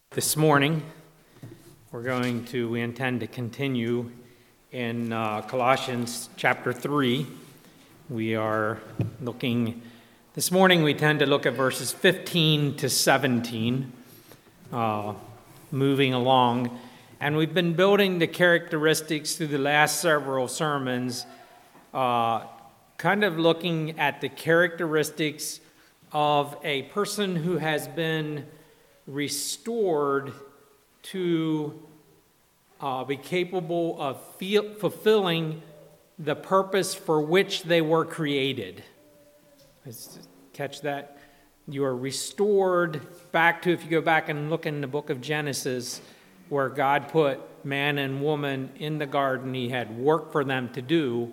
This morning, we intend to continue in Colossians chapter 3. This morning we tend to look at verses 15 to 17, moving along. And we've been building the characteristics through the last several sermons, kind of looking at the characteristics of a person who has been restored to be capable of fulfilling the purpose for which they were created. Let's catch that. You are restored back to, if you go back and look in the book of Genesis, where God put man and woman in the garden, he had work for them to do.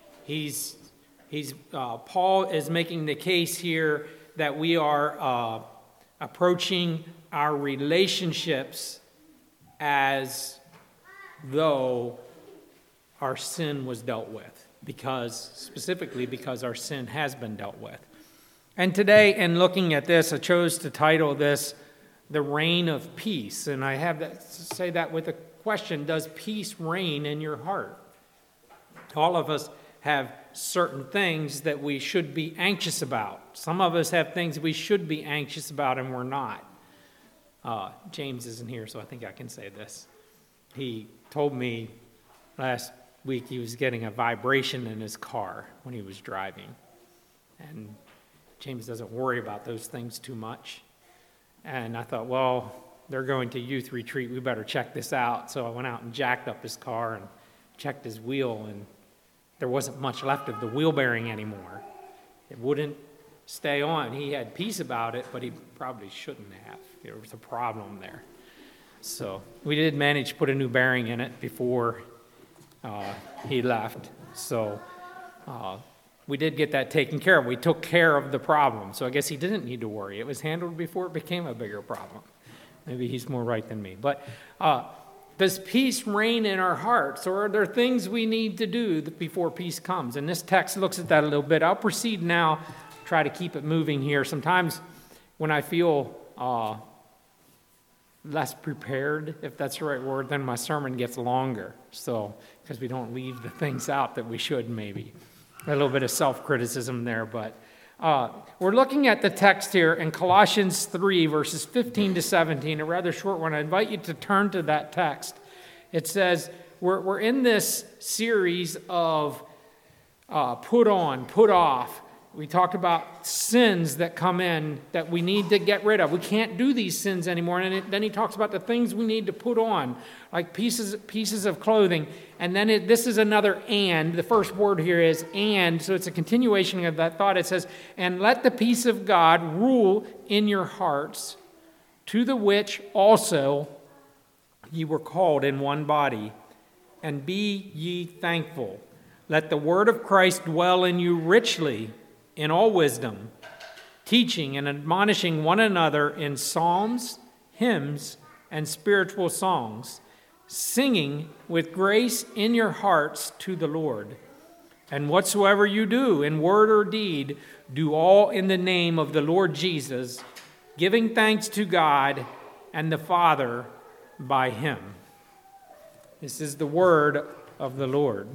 Paul is making the case here that we are approaching our relationships as though our sin was dealt with, specifically because our sin has been dealt with. And today, in looking at this, I chose to title this The Reign of Peace. And I have to say that with a question: does peace reign in your heart? All of us have certain things that we should be anxious about. Some of us have things we should be anxious about and we're not. James isn't here, so I think I can say this. He told me last week he was getting a vibration in his car when he was driving. And James doesn't worry about those things too much. And I thought, well, they're going to youth retreat. We better check this out. So I went out and jacked up his car and checked his wheel, and there wasn't much left of the wheel bearing anymore. It wouldn't stay on. He had peace about it, but he probably shouldn't have. There was a problem there. So we did manage to put a new bearing in it before he left. So we did get that taken care of. We took care of the problem. So I guess he didn't need to worry. It was handled before it became a bigger problem. Maybe he's more right than me. But does peace reign in our hearts, or are there things we need to do before peace comes? And this text looks at that a little bit. I'll proceed now, try to keep it moving here. Sometimes when I feel less prepared, if that's the right word, then my sermon gets longer. So, because we don't leave the things out that we should, maybe. A little bit of self-criticism there, but we're looking at the text here in Colossians 3, verses 15 to 17, a rather short one. I invite you to turn to that text. It says, we're in this series of put on, put off. We talked about sins that come in that we need to get rid of. We can't do these sins anymore. And then he talks about the things we need to put on, like pieces of clothing. And then this is another and. The first word here is and. So it's a continuation of that thought. It says, and let the peace of God rule in your hearts, to the which also ye were called in one body. And be ye thankful. Let the word of Christ dwell in you richly, in all wisdom, teaching and admonishing one another in psalms, hymns, and spiritual songs, singing with grace in your hearts to the Lord. And whatsoever you do in word or deed, do all in the name of the Lord Jesus, giving thanks to God and the Father by him. This is the word of the Lord.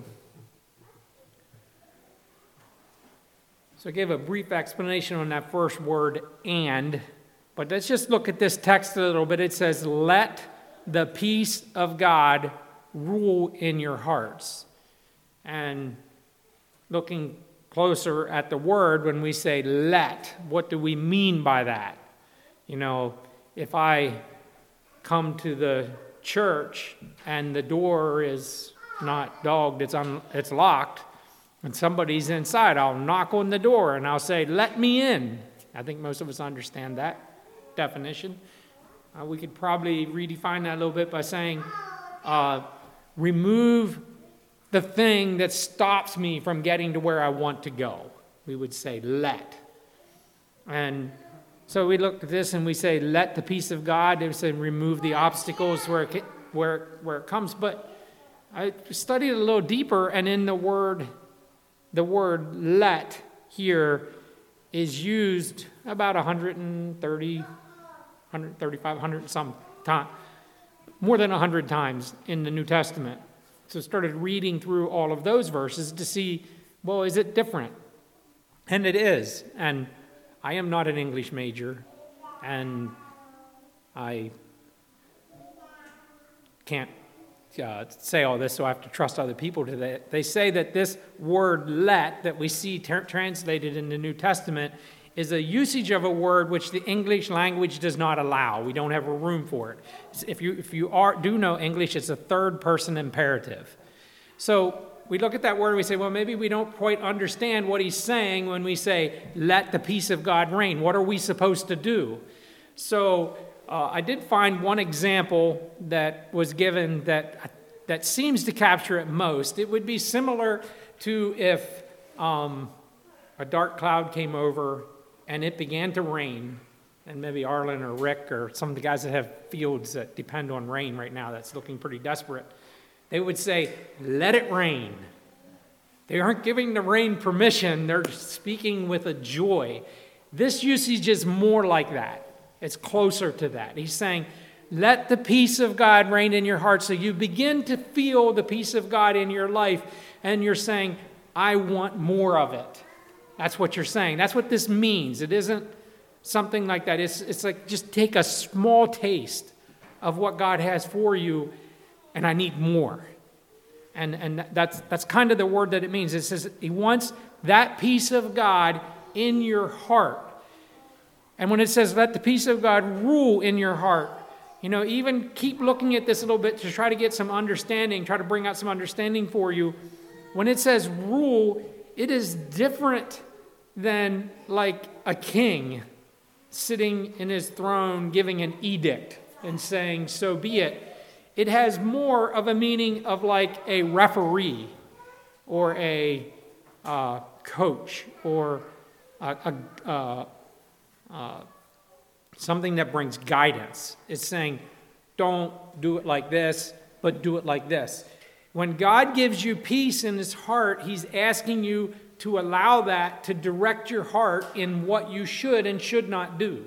So I gave a brief explanation on that first word, and, but let's just look at this text a little bit. It says, let the peace of God rule in your hearts. And looking closer at the word, when we say let, what do we mean by that? You know, if I come to the church and the door is not dogged, it's locked, and somebody's inside, I'll knock on the door and I'll say, let me in. I think most of us understand that definition. We could probably redefine that a little bit by saying, remove the thing that stops me from getting to where I want to go. We would say, let. And so we look at this and we say, let the peace of God. They say, remove the obstacles where it comes. But I studied a little deeper, and in the word let here is used about 130, 135, 100 some more than 100 times in the New Testament. So I started reading through all of those verses to see, well, is it different? And it is. And I am not an English major, and I can't say all this, so I have to trust other people to that. They say that this word let that we see translated in the New Testament is a usage of a word which the English language does not allow. We don't have a room for it. If you do know English, it's a third person imperative. So we look at that word and we say, well, maybe we don't quite understand what he's saying when we say, let the peace of God reign. What are we supposed to do? So I did find one example that was given that seems to capture it most. It would be similar to if a dark cloud came over and it began to rain, and maybe Arlen or Rick or some of the guys that have fields that depend on rain right now that's looking pretty desperate, they would say, let it rain. They aren't giving the rain permission. They're speaking with a joy. This usage is more like that. It's closer to that. He's saying, let the peace of God reign in your heart. So you begin to feel the peace of God in your life, and you're saying, I want more of it. That's what you're saying. That's what this means. It isn't something like that. It's like just take a small taste of what God has for you, and I need more. And that's kind of the word that it means. It says he wants that peace of God in your heart. And when it says let the peace of God rule in your heart, even keep looking at this a little bit to try to get some understanding, try to bring out some understanding for you. When it says rule, it is different than like a king sitting in his throne giving an edict and saying, so be it. It has more of a meaning of like a referee or a coach or something that brings guidance. It's saying, don't do it like this, but do it like this. When God gives you peace in his heart, he's asking you to allow that to direct your heart in what you should and should not do.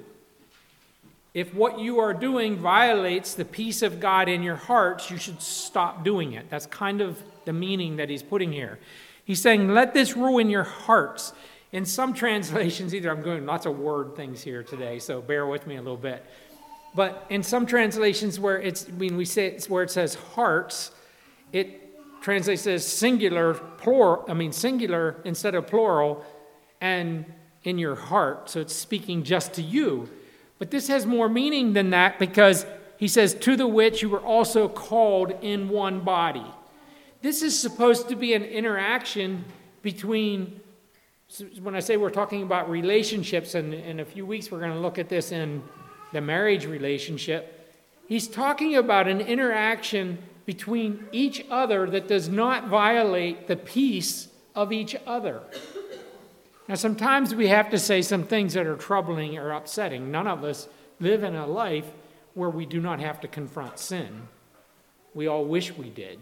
If what you are doing violates the peace of God in your hearts, you should stop doing it. That's kind of the meaning that he's putting here. He's saying, let this rule in your hearts. In some translations, I'm doing lots of word things here today, so bear with me a little bit. But in some translations where it says hearts, it translates as singular instead of plural, and in your heart. So it's speaking just to you. But this has more meaning than that, because he says, to the which you were also called in one body. This is supposed to be an interaction between, when I say we're talking about relationships, and in a few weeks we're going to look at this in the marriage relationship, he's talking about an interaction between each other that does not violate the peace of each other. Now, sometimes we have to say some things that are troubling or upsetting. None of us live in a life where we do not have to confront sin. We all wish we did.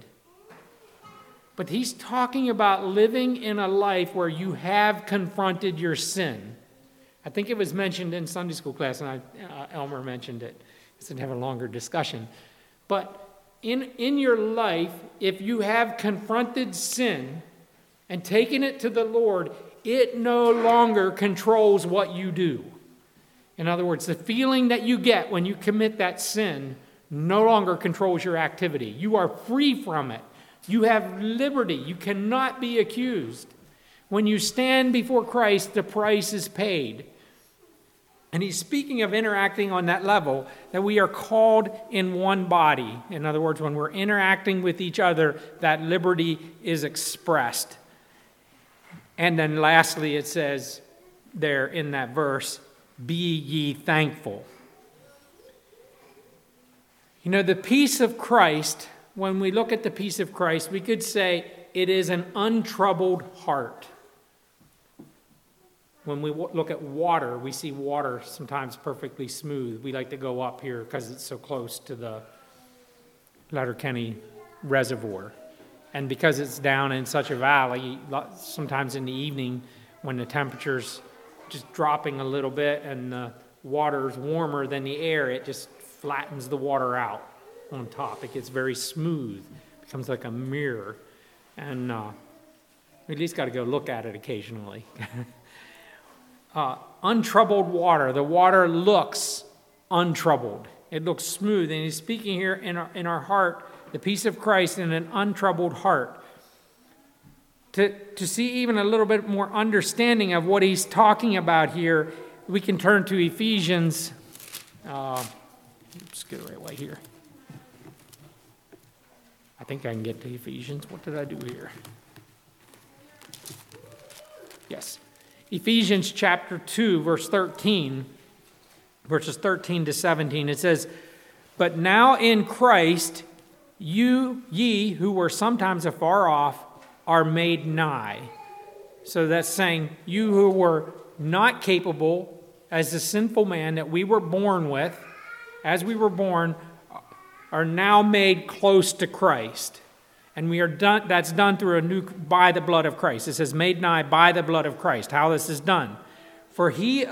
But he's talking about living in a life where you have confronted your sin. I think it was mentioned in Sunday school class, and Elmer mentioned it. I didn't have a longer discussion. But in your life, if you have confronted sin and taken it to the Lord, it no longer controls what you do. In other words, the feeling that you get when you commit that sin no longer controls your activity. You are free from it. You have liberty. You cannot be accused. When you stand before Christ, the price is paid. And he's speaking of interacting on that level, that we are called in one body. In other words, when we're interacting with each other, that liberty is expressed. And then lastly, it says there in that verse, be ye thankful. The peace of Christ, when we look at the peace of Christ, we could say it is an untroubled heart. When we look at water, we see water sometimes perfectly smooth. We like to go up here because it's so close to the Letterkenny Reservoir. And because it's down in such a valley, sometimes in the evening when the temperature's just dropping a little bit and the water's warmer than the air, it just flattens the water out on top. It gets very smooth, becomes like a mirror. And we at least got to go look at it occasionally. Untroubled water. The water looks untroubled. It looks smooth. And he's speaking here in our heart, the peace of Christ in an untroubled heart. To see even a little bit more understanding of what he's talking about here, we can turn to Ephesians. Let's get it right away here. I think I can get to Ephesians. What did I do here? Yes. Ephesians chapter 2, verse 13, verses 13 to 17. It says, "But now in Christ, ye who were sometimes afar off are made nigh." So that's saying you who were not capable as the sinful man that we were born with, as we were born, are now made close to Christ. And we are done. That's done through by the blood of Christ. It says made nigh by the blood of Christ. How this is done. For he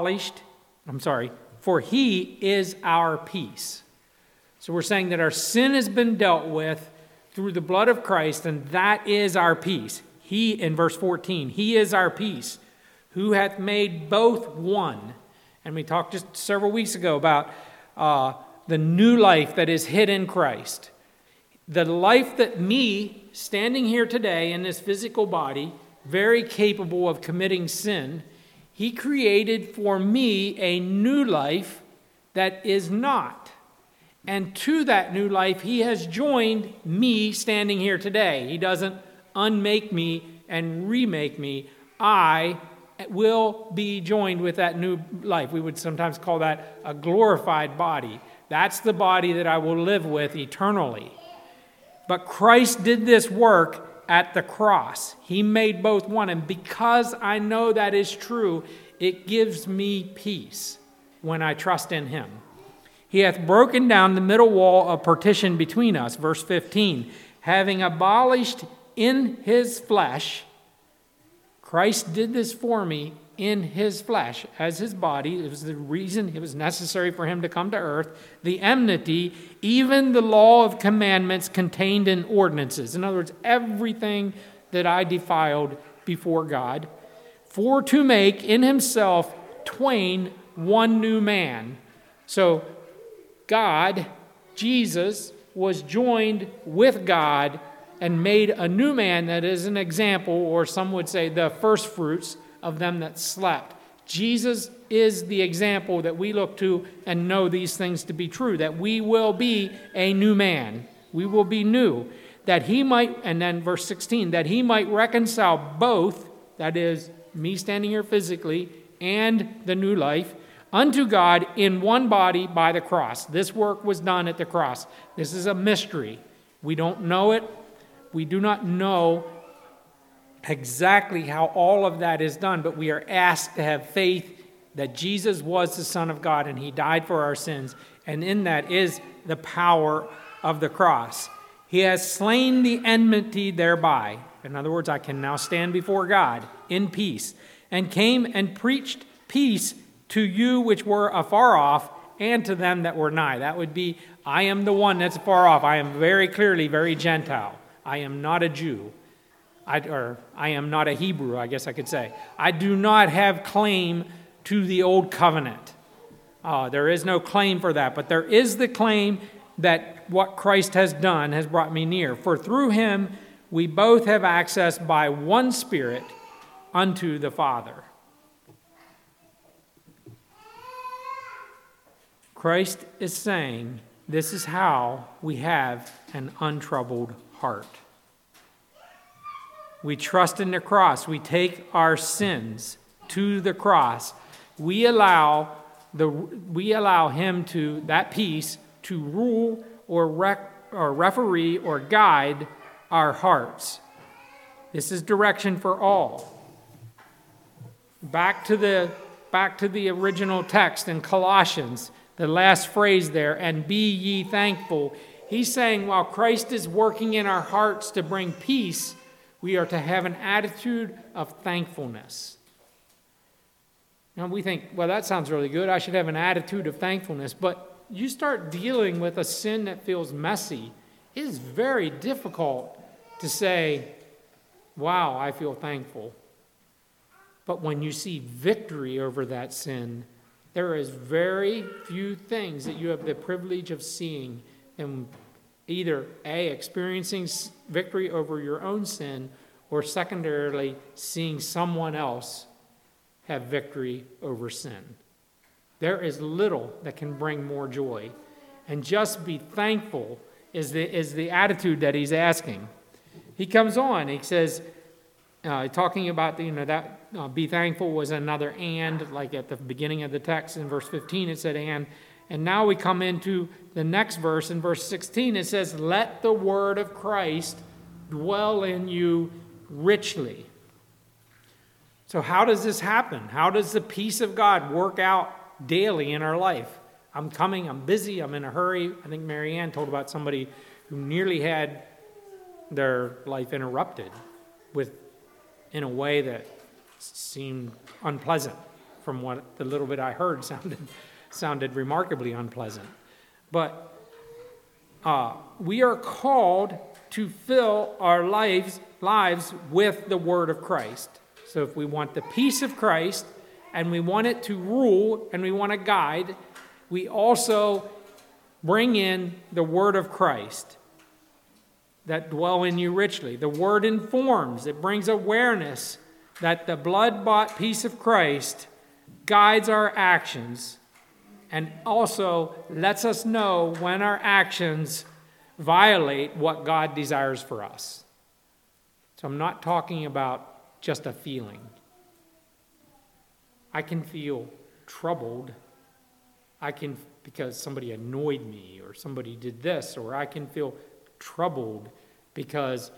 is our peace. So we're saying that our sin has been dealt with through the blood of Christ, and that is our peace. He, in verse 14, he is our peace, who hath made both one. And we talked just several weeks ago about the new life that is hid in Christ. The life that me, standing here today in this physical body, very capable of committing sin, he created for me a new life that is not. And to that new life, he has joined me standing here today. He doesn't unmake me and remake me. I will be joined with that new life. We would sometimes call that a glorified body. That's the body that I will live with eternally. But Christ did this work at the cross. He made both one. And because I know that is true, it gives me peace when I trust in him. He hath broken down the middle wall of partition between us, verse 15, having abolished in his flesh. Christ did this for me in his flesh, as his body. It was the reason it was necessary for him to come to earth. The enmity, even the law of commandments contained in ordinances. In other words, everything that I defiled before God. For to make in himself twain one new man. So God, Jesus, was joined with God and made a new man that is an example, or some would say the first fruits of them that slept. Jesus is the example that we look to and know these things to be true, that we will be a new man. We will be new. That he might, and then verse 16, that he might reconcile both, that is, me standing here physically and the new life, unto God in one body by the cross. This work was done at the cross. This is a mystery. We don't know it. We do not know exactly how all of that is done, but we are asked to have faith that Jesus was the Son of God and he died for our sins, and in that is the power of the cross. He has slain the enmity thereby. In other words, I can now stand before God in peace, and came and preached peace to you which were afar off, and to them that were nigh. That would be, I am the one that's far off. I am very clearly very Gentile. I am not a Jew. I am not a Hebrew, I guess I could say. I do not have claim to the old covenant. There is no claim for that, but there is the claim that what Christ has done has brought me near. For through him we both have access by one Spirit unto the Father. Christ is saying this is how we have an untroubled heart. We trust in the cross. We take our sins to the cross. We allow him to, that peace, to rule or referee or guide our hearts. This is direction for all. Back to the original text in Colossians, the last phrase there, and be ye thankful. He's saying while Christ is working in our hearts to bring peace, we are to have an attitude of thankfulness. Now we think, well, that sounds really good. I should have an attitude of thankfulness. But you start dealing with a sin that feels messy, it is very difficult to say, wow, I feel thankful. But when you see victory over that sin, there is very few things that you have the privilege of seeing in either A, experiencing victory over your own sin, or secondarily, seeing someone else have victory over sin. There is little that can bring more joy. And just be thankful is the attitude that he's asking. He comes on, he says, talking about, that be thankful was another and, like at the beginning of the text in verse 15 it said and. And now we come into the next verse in verse 16. It says, let the word of Christ dwell in you richly. So how does this happen? How does the peace of God work out daily in our life? I'm coming, I'm busy, I'm in a hurry. I think Mary Ann told about somebody who nearly had their life interrupted in a way that seemed unpleasant. From what the little bit I heard sounded remarkably unpleasant. But we are called to fill our lives with the word of Christ. So if we want the peace of Christ and we want it to rule and we want to guide, we also bring in the word of Christ that dwell in you richly. The word informs, it brings awareness that the blood-bought peace of Christ guides our actions and also lets us know when our actions violate what God desires for us. So I'm not talking about just a feeling. I can feel troubled. Because somebody annoyed me or somebody did this, or I can feel troubled because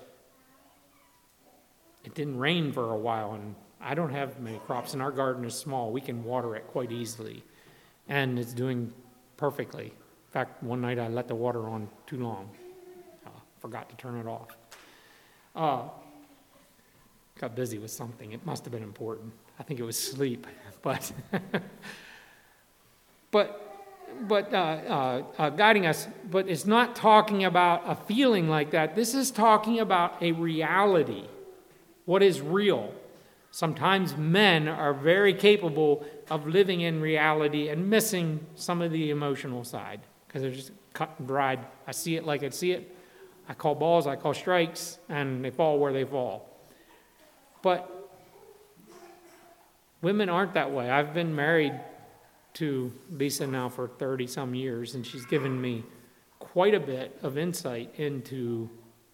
it didn't rain for a while and I don't have many crops and our garden is small. We can water it quite easily and it's doing perfectly. In fact, one night I let the water on too long. Forgot to turn it off. Got busy with something. It must have been important. I think it was sleep, but guiding us. But it's not talking about a feeling like that. This is talking about a reality. What is real? Sometimes men are very capable of living in reality and missing some of the emotional side because they're just cut and dried. I see it like I see it. I call balls, I call strikes, and they fall where they fall. But women aren't that way. I've been married to Lisa now for 30-some years, and she's given me quite a bit of insight into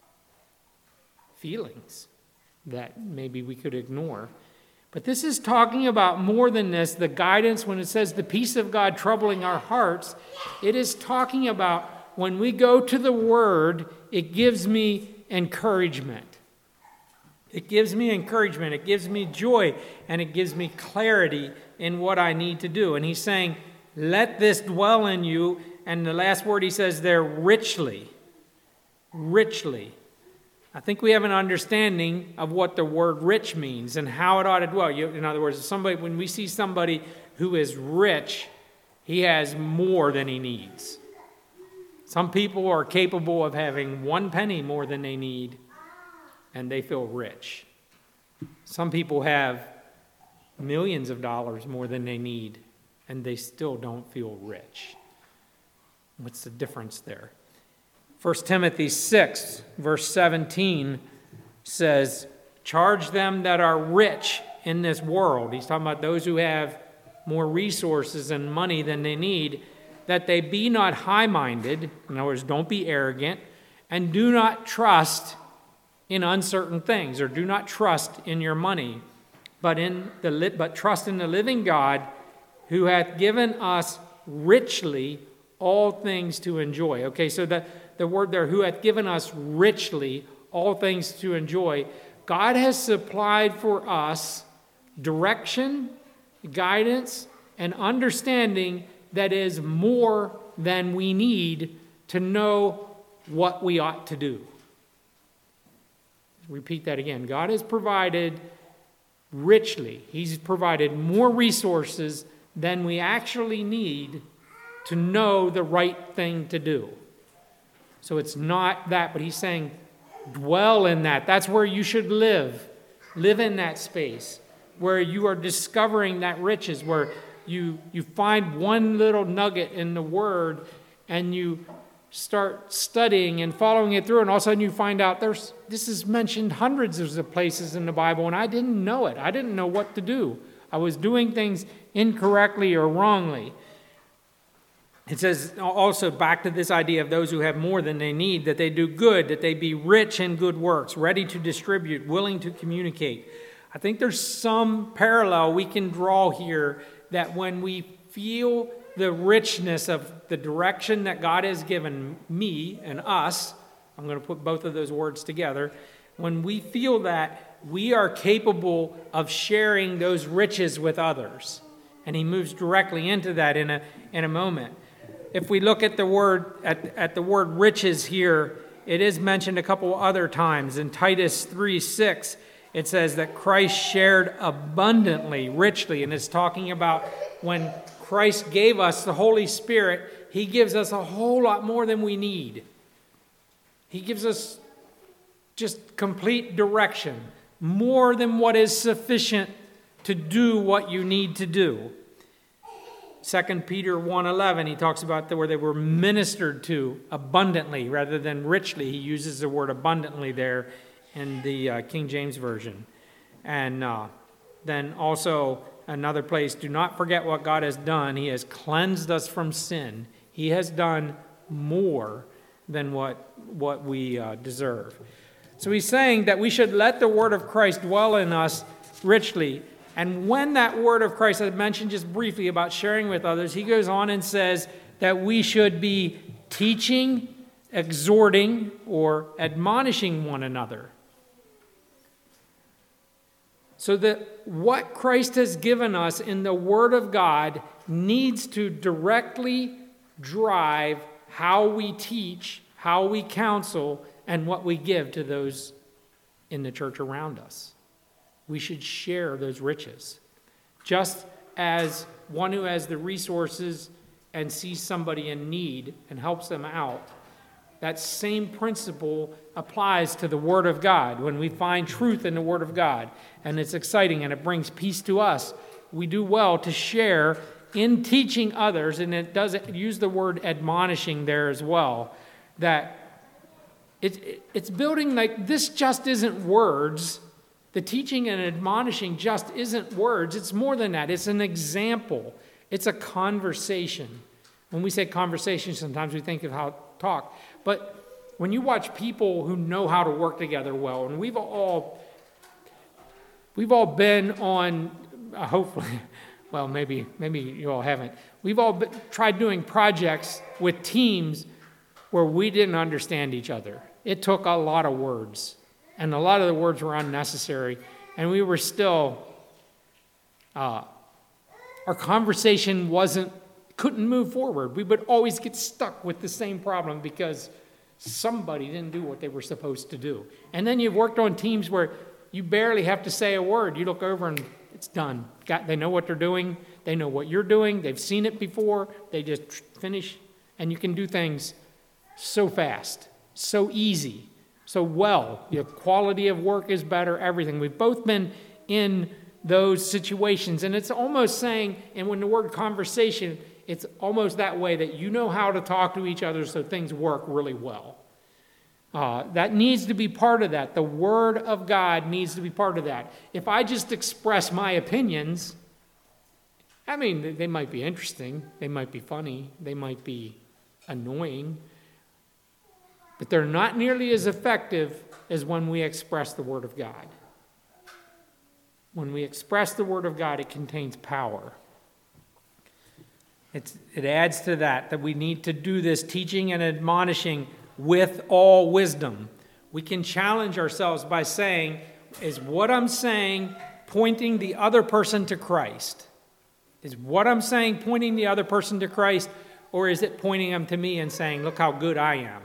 feelings that maybe we could ignore. But this is talking about more than this, the guidance. When it says the peace of God troubling our hearts, it is talking about when we go to the Word, it gives me encouragement. It gives me encouragement, it gives me joy, and it gives me clarity in what I need to do. And he's saying, let this dwell in you. And the last word he says there, richly. Richly. I think we have an understanding of what the word rich means and how it ought to dwell. In other words, when we see somebody who is rich, he has more than he needs. Some people are capable of having 1 penny more than they need, and they feel rich. Some people have millions of dollars more than they need, and they still don't feel rich. What's the difference there? 1 Timothy 6, verse 17 says, charge them that are rich in this world. He's talking about those who have more resources and money than they need, that they be not high-minded, in other words, don't be arrogant, and do not trust in uncertain things, or do not trust in your money, but trust in the living God, who hath given us richly all things to enjoy. Okay, so the word there, who hath given us richly all things to enjoy. God has supplied for us direction, guidance, and understanding that is more than we need to know what we ought to do. Repeat that again. God has provided richly. He's provided more resources than we actually need to know the right thing to do. So it's not that, but he's saying, dwell in that. That's where you should live. Live in that space where you are discovering that riches, where you find one little nugget in the Word and you start studying and following it through, and all of a sudden you find out this is mentioned hundreds of places in the Bible, and I didn't know it. I didn't know what to do. I was doing things incorrectly or wrongly. It says also, back to this idea of those who have more than they need, that they do good, that they be rich in good works, ready to distribute, willing to communicate. I think there's some parallel we can draw here, that when we feel the richness of the direction that God has given me and us, I'm going to put both of those words together, when we feel that, we are capable of sharing those riches with others. And he moves directly into that in a moment. If we look at the word at the word riches here, it is mentioned a couple other times. In Titus 3:6, it says that Christ shared abundantly, richly, and it's talking about when Christ gave us the Holy Spirit, he gives us a whole lot more than we need. He gives us just complete direction, more than what is sufficient to do what you need to do. 2 Peter 1:11, he talks about where they were ministered to abundantly rather than richly. He uses the word abundantly there in the King James Version. And then also another place, do not forget what God has done. He has cleansed us from sin. He has done more than what we deserve. So he's saying that we should let the word of Christ dwell in us richly. And when that word of Christ, I mentioned just briefly about sharing with others, he goes on and says that we should be teaching, exhorting, or admonishing one another. So that what Christ has given us in the Word of God needs to directly drive how we teach, how we counsel, and what we give to those in the church around us. We should share those riches. Just as one who has the resources and sees somebody in need and helps them out, that same principle applies to the Word of God. When we find truth in the Word of God, and it's exciting and it brings peace to us, we do well to share in teaching others, and it does use the word admonishing there as well, that it's building like this just isn't words. The teaching and admonishing just isn't words. It's more than that. It's an example. It's a conversation. When we say conversation, sometimes we think of how to talk. But when you watch people who know how to work together well, and we've all been on, hopefully, well, maybe you all haven't. We've all tried doing projects with teams where we didn't understand each other. It took a lot of words. And a lot of the words were unnecessary. And we were still, our conversation couldn't move forward. We would always get stuck with the same problem because somebody didn't do what they were supposed to do. And then you've worked on teams where you barely have to say a word. You look over and it's done. They know what they're doing. They know what you're doing. They've seen it before. They just finish. And you can do things so fast, so easy. So well, your quality of work is better, everything. We've both been in those situations. And it's almost saying, and when the word conversation, it's almost that way that you know how to talk to each other so things work really well. That needs to be part of that. The Word of God needs to be part of that. If I just express my opinions, I mean, they might be interesting. They might be funny. They might be annoying. But they're not nearly as effective as when we express the Word of God. When we express the Word of God, it contains power. It adds to that we need to do this teaching and admonishing with all wisdom. We can challenge ourselves by saying, is what I'm saying pointing the other person to Christ? Is what I'm saying pointing the other person to Christ, or is it pointing them to me and saying, look how good I am?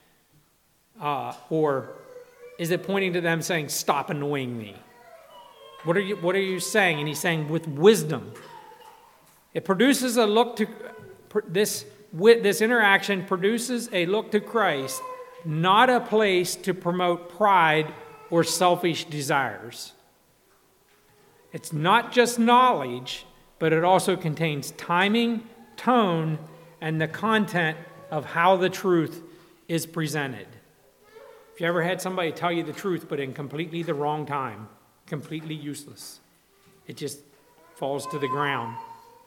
Or is it pointing to them saying, stop annoying me? What are you saying? And he's saying with wisdom. It produces a look to this this interaction produces a look to Christ, not a place to promote pride or selfish desires. It's not just knowledge, but it also contains timing, tone, and the content of how the truth is presented. If you ever had somebody tell you the truth, but in completely the wrong time, completely useless, it just falls to the ground.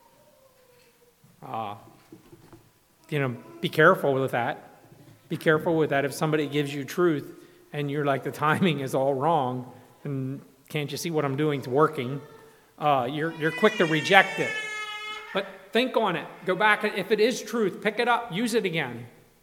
Be careful with that. Be careful with that. If somebody gives you truth and you're like, the timing is all wrong, and can't you see what I'm doing is working, you're quick to reject it. But think on it. Go back. If it is truth, pick it up. Use it again.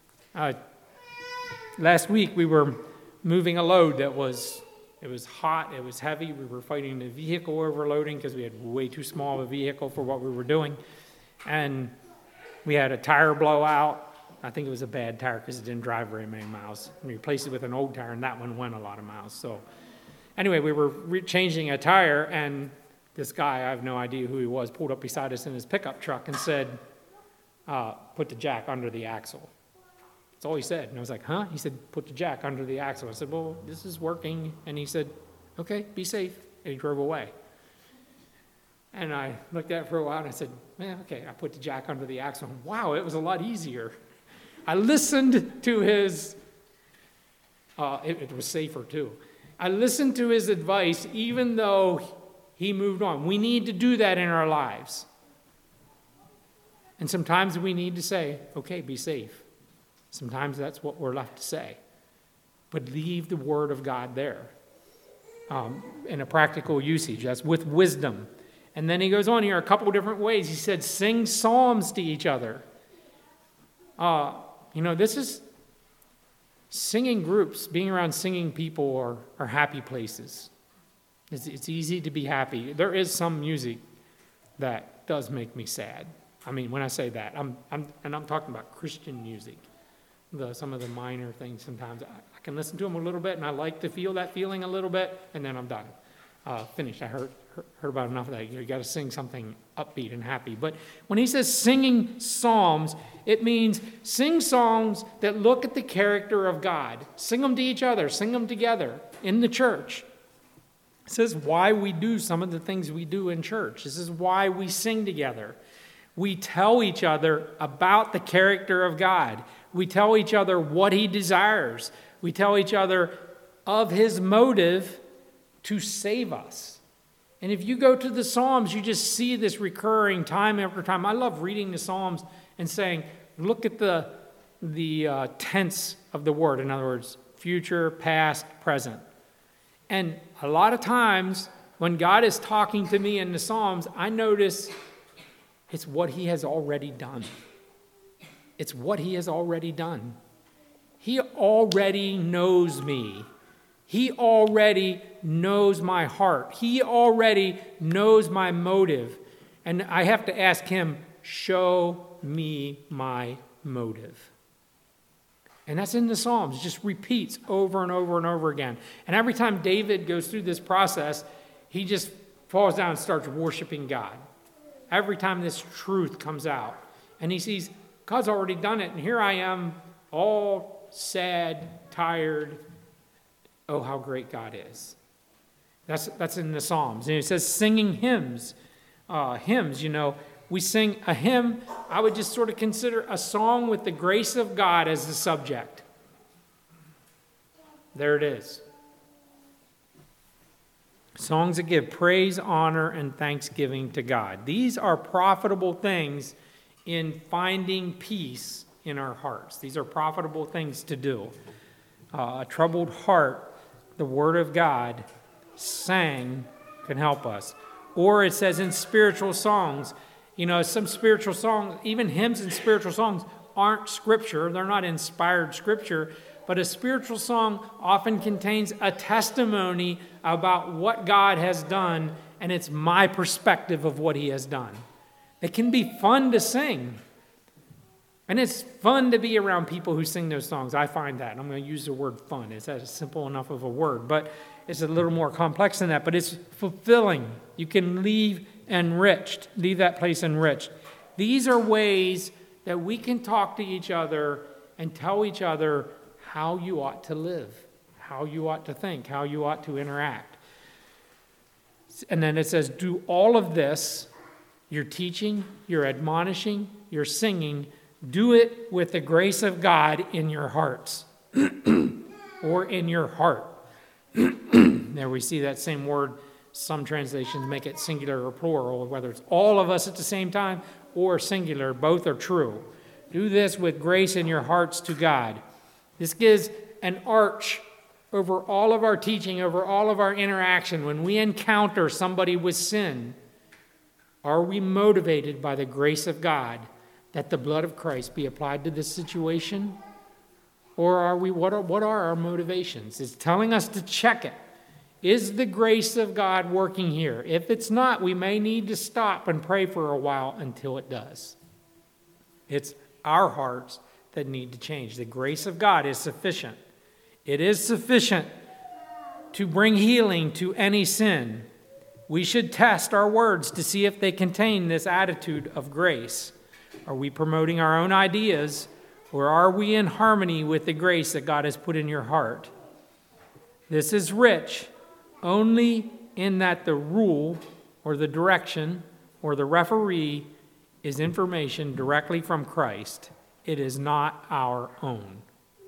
Last week we were moving a load it was hot, it was heavy. We were fighting the vehicle overloading because we had way too small of a vehicle for what we were doing. And we had a tire blowout. I think it was a bad tire because it didn't drive very many miles. We replaced it with an old tire, and that one went a lot of miles. So anyway, we were changing a tire, and this guy, I have no idea who he was, pulled up beside us in his pickup truck and said, put the jack under the axle. That's all he said. And I was like, huh? He said, put the jack under the axle. I said, well, this is working. And he said, okay, be safe. And he drove away. And I looked at it for a while, and I said, man, okay. I put the jack under the axle. Wow, it was a lot easier. I listened to his, it was safer too. I listened to his advice, even though he moved on. We need to do that in our lives. And sometimes we need to say, okay, be safe. Sometimes that's what we're left to say. But leave the Word of God there in a practical usage. That's with wisdom. And then he goes on here a couple different ways. He said, sing psalms to each other. This is singing groups, being around singing people are happy places. It's easy to be happy. There is some music that does make me sad. I mean, when I say that, I'm talking about Christian music. Some of the minor things sometimes I can listen to them a little bit, and I like to feel that feeling a little bit, and then I'm done. Finished. I heard about enough of that. You got to sing something upbeat and happy. But when he says singing psalms, it means sing songs that look at the character of God. Sing them to each other. Sing them together in the church. This is why we do some of the things we do in church. This is why we sing together. We tell each other about the character of God. We tell each other what he desires. We tell each other of his motive to save us. And if you go to the Psalms, you just see this recurring time after time. I love reading the Psalms and saying, look at the tense of the word. In other words, future, past, present. And a lot of times when God is talking to me in the Psalms, I notice it's what he has already done. It's what he has already done. He already knows me. He already knows my heart. He already knows my motive. And I have to ask him, show me my motive. And that's in the Psalms. It just repeats over and over and over again. And every time David goes through this process, he just falls down and starts worshiping God. Every time this truth comes out. And he sees, God's already done it. And here I am, all sad, tired. Oh, how great God is. That's in the Psalms. And it says singing hymns. Hymns, we sing a hymn. I would just sort of consider a song with the grace of God as the subject. There it is. Songs that give praise, honor, and thanksgiving to God. These are profitable things in finding peace in our hearts. These are profitable things to do. A troubled heart, the Word of God, sang, can help us. Or it says in spiritual songs, some spiritual songs, even hymns and spiritual songs aren't scripture. They're not inspired scripture. But a spiritual song often contains a testimony about what God has done, and it's my perspective of what he has done. It can be fun to sing. And it's fun to be around people who sing those songs. I find that. I'm going to use the word fun. It's that simple enough of a word. But it's a little more complex than that. But it's fulfilling. You can leave that place enriched. These are ways that we can talk to each other and tell each other how you ought to live, how you ought to think, how you ought to interact. And then it says, do all of this, your teaching, your admonishing, your singing, do it with the grace of God in your hearts, or in your heart. There we see that same word. Some translations make it singular or plural, whether it's all of us at the same time or singular, both are true. Do this with grace in your hearts to God. This gives an arch over all of our teaching, over all of our interaction. When we encounter somebody with sin, are we motivated by the grace of God that the blood of Christ be applied to this situation? Or are we, what are our motivations? It's telling us to check it. Is the grace of God working here? If it's not, we may need to stop and pray for a while until it does. It's our hearts that need to change. The grace of God is sufficient. It is sufficient to bring healing to any sin. We should test our words to see if they contain this attitude of grace. Are we promoting our own ideas, or are we in harmony with the grace that God has put in your heart? This is rich only in that the rule or the direction or the referee is information directly from Christ. It is not our own.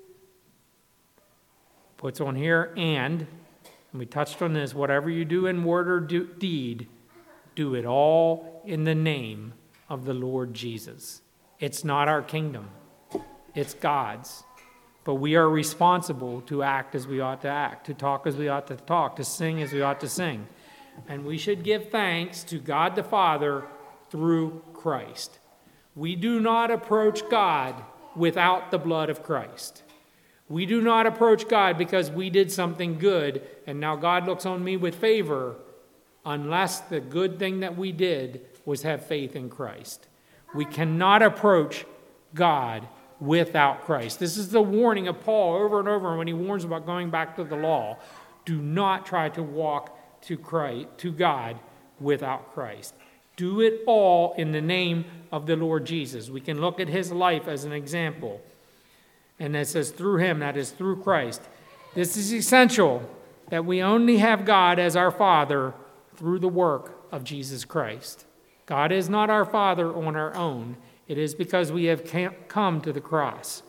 Puts on here, and we touched on this, whatever you do in word or deed, do it all in the name of the Lord Jesus. It's not our kingdom. It's God's. But we are responsible to act as we ought to act, to talk as we ought to talk, to sing as we ought to sing. And we should give thanks to God the Father through Christ. We do not approach God without the blood of Christ. We do not approach God because we did something good and now God looks on me with favor, unless the good thing that we did was have faith in Christ. We cannot approach God without Christ. This is the warning of Paul over and over when he warns about going back to the law. Do not try to walk to Christ, to God without Christ. Do it all in the name of the Lord Jesus. We can look at his life as an example. And it says through him, that is through Christ. This is essential that we only have God as our Father through the work of Jesus Christ. God is not our Father on our own. It is because we have come to the cross.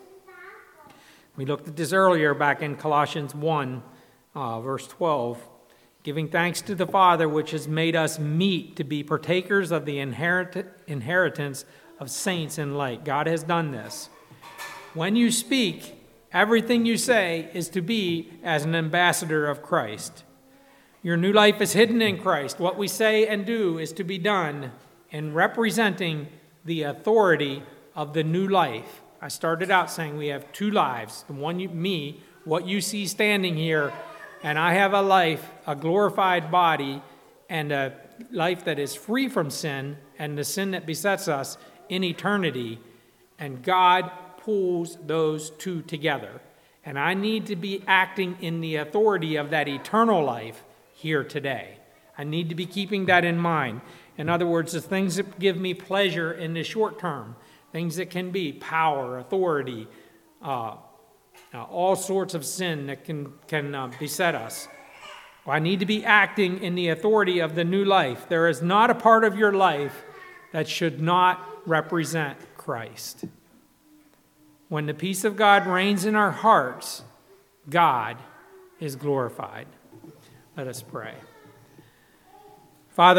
We looked at this earlier back in Colossians 1, verse 12. Giving thanks to the Father, which has made us meet to be partakers of the inheritance of saints in light. God has done this. When you speak, everything you say is to be as an ambassador of Christ. Your new life is hidden in Christ. What we say and do is to be done in representing the authority of the new life. I started out saying we have two lives. The one, me, what you see standing here, and I have a life, a glorified body, and a life that is free from sin and the sin that besets us in eternity. And God pulls those two together. And I need to be acting in the authority of that eternal life here today. I need to be keeping that in mind. In other words, the things that give me pleasure in the short term, things that can be power, authority, all sorts of sin that can beset us. I need to be acting in the authority of the new life. There is not a part of your life that should not represent Christ. When the peace of God reigns in our hearts, God is glorified. Let us pray.